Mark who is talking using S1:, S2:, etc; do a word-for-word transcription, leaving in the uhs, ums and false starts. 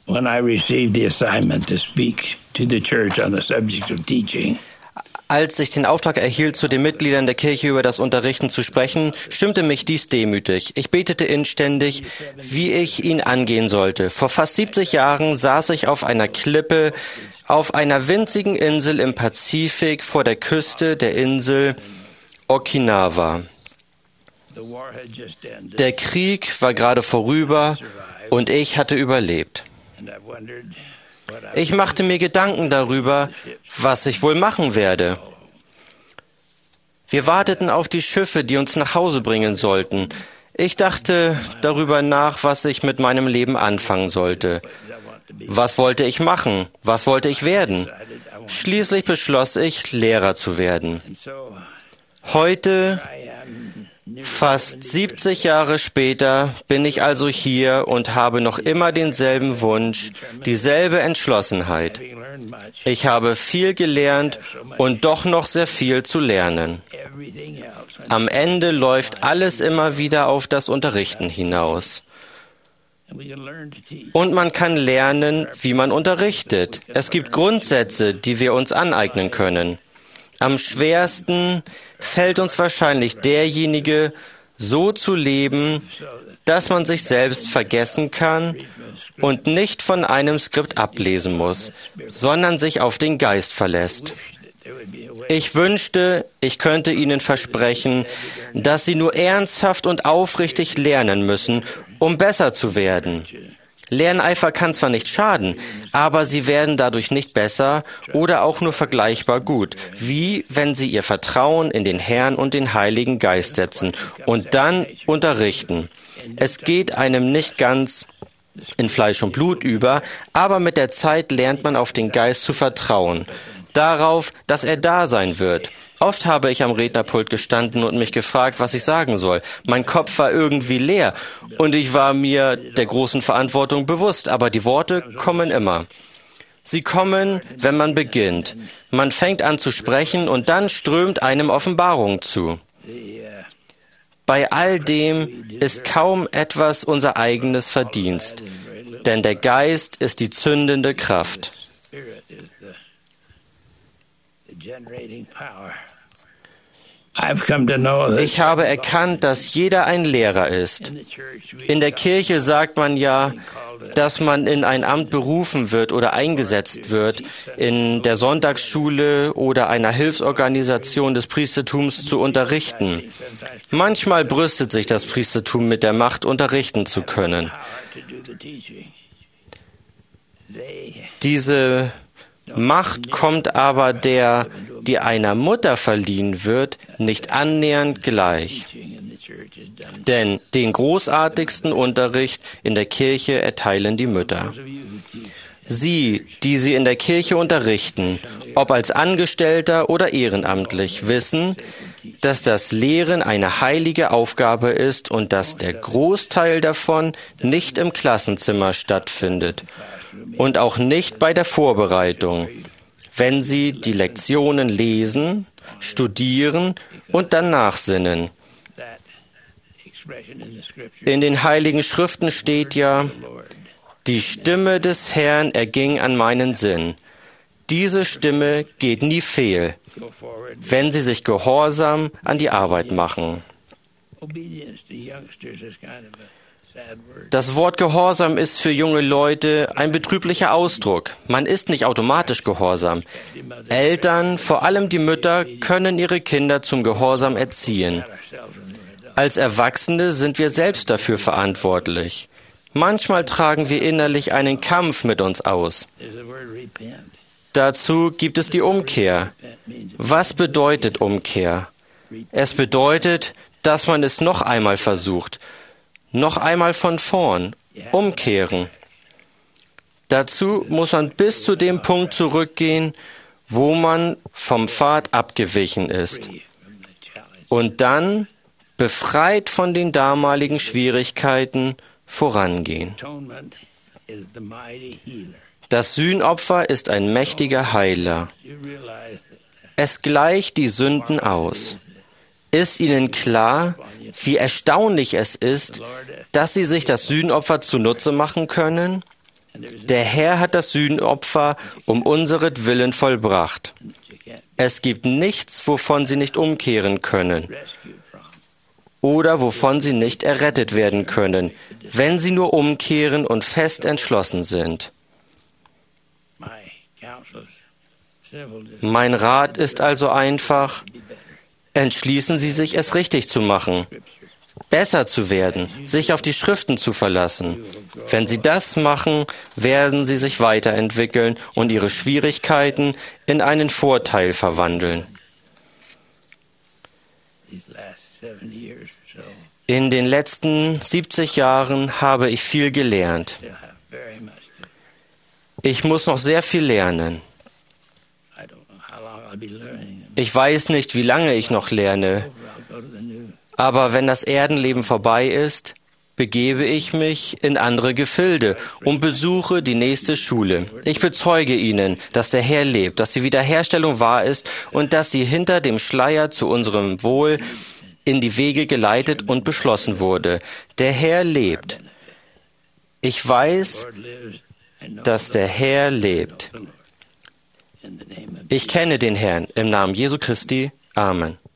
S1: When I received the assignment to speak to the church on the subject of teaching,
S2: Als ich den Auftrag erhielt, zu den Mitgliedern der Kirche über das Unterrichten zu sprechen, stimmte mich dies demütig. Ich betete inständig, wie ich ihn angehen sollte. Vor fast siebzig Jahren saß ich auf einer Klippe auf einer winzigen Insel im Pazifik vor der Küste der Insel Okinawa. Der Krieg war gerade vorüber und ich hatte überlebt. Ich machte mir Gedanken darüber, was ich wohl machen werde. Wir warteten auf die Schiffe, die uns nach Hause bringen sollten. Ich dachte darüber nach, was ich mit meinem Leben anfangen sollte. Was wollte ich machen? Was wollte ich werden? Schließlich beschloss ich, Lehrer zu werden. Heute, fast siebzig Jahre später, bin ich also hier und habe noch immer denselben Wunsch, dieselbe Entschlossenheit. Ich habe viel gelernt und doch noch sehr viel zu lernen. Am Ende läuft alles immer wieder auf das Unterrichten hinaus. Und man kann lernen, wie man unterrichtet. Es gibt Grundsätze, die wir uns aneignen können. Am schwersten fällt uns wahrscheinlich derjenige, so zu leben, dass man sich selbst vergessen kann und nicht von einem Skript ablesen muss, sondern sich auf den Geist verlässt. Ich wünschte, ich könnte Ihnen versprechen, dass Sie nur ernsthaft und aufrichtig lernen müssen, um besser zu werden. Lerneifer kann zwar nicht schaden, aber Sie werden dadurch nicht besser oder auch nur vergleichbar gut, wie wenn Sie Ihr Vertrauen in den Herrn und den Heiligen Geist setzen und dann unterrichten. Es geht einem nicht ganz in Fleisch und Blut über, aber mit der Zeit lernt man auf den Geist zu vertrauen, darauf, dass er da sein wird. Oft habe ich am Rednerpult gestanden und mich gefragt, was ich sagen soll. Mein Kopf war irgendwie leer und ich war mir der großen Verantwortung bewusst, aber die Worte kommen immer. Sie kommen, wenn man beginnt. Man fängt an zu sprechen und dann strömt einem Offenbarung zu. Bei all dem ist kaum etwas unser eigenes Verdienst, denn der Geist ist die zündende Kraft. Ich habe erkannt, dass jeder ein Lehrer ist. In der Kirche sagt man ja, dass man in ein Amt berufen wird oder eingesetzt wird, in der Sonntagsschule oder einer Hilfsorganisation des Priestertums zu unterrichten. Manchmal brüstet sich das Priestertum mit der Macht, unterrichten zu können. Diese Macht kommt aber der, die einer Mutter verliehen wird, nicht annähernd gleich. Denn den großartigsten Unterricht in der Kirche erteilen die Mütter. Sie, die sie in der Kirche unterrichten, ob als Angestellter oder ehrenamtlich, wissen, dass das Lehren eine heilige Aufgabe ist und dass der Großteil davon nicht im Klassenzimmer stattfindet und auch nicht bei der Vorbereitung, wenn sie die Lektionen lesen, studieren und dann nachsinnen. In den Heiligen Schriften steht ja, die Stimme des Herrn erging an meinen Sinn. Diese Stimme geht nie fehl, wenn sie sich gehorsam an die Arbeit machen. Das Wort Gehorsam ist für junge Leute ein betrüblicher Ausdruck. Man ist nicht automatisch gehorsam. Eltern, vor allem die Mütter, können ihre Kinder zum Gehorsam erziehen. Als Erwachsene sind wir selbst dafür verantwortlich. Manchmal tragen wir innerlich einen Kampf mit uns aus. Dazu gibt es die Umkehr. Was bedeutet Umkehr? Es bedeutet, dass man es noch einmal versucht. Noch einmal von vorn. Umkehren. Dazu muss man bis zu dem Punkt zurückgehen, wo man vom Pfad abgewichen ist. Und dann, befreit von den damaligen Schwierigkeiten, vorangehen. Das Sühnopfer ist ein mächtiger Heiler. Es gleicht die Sünden aus. Ist Ihnen klar, wie erstaunlich es ist, dass Sie sich das Sühnopfer zunutze machen können? Der Herr hat das Sühnopfer um unseretwillen vollbracht. Es gibt nichts, wovon sie nicht umkehren können oder wovon sie nicht errettet werden können, wenn sie nur umkehren und fest entschlossen sind. Mein Rat ist also einfach, entschließen Sie sich, es richtig zu machen, besser zu werden, sich auf die Schriften zu verlassen. Wenn Sie das machen, werden Sie sich weiterentwickeln und Ihre Schwierigkeiten in einen Vorteil verwandeln. In den letzten siebzig Jahren habe ich viel gelernt. Ich muss noch sehr viel lernen. Ich weiß nicht, wie lange ich noch lerne, aber wenn das Erdenleben vorbei ist, begebe ich mich in andere Gefilde und besuche die nächste Schule. Ich bezeuge Ihnen, dass der Herr lebt, dass die Wiederherstellung wahr ist und dass sie hinter dem Schleier zu unserem Wohl in die Wege geleitet und beschlossen wurde. Der Herr lebt. Ich weiß, dass der Herr lebt. Ich kenne den Herrn im Namen Jesu Christi. Amen.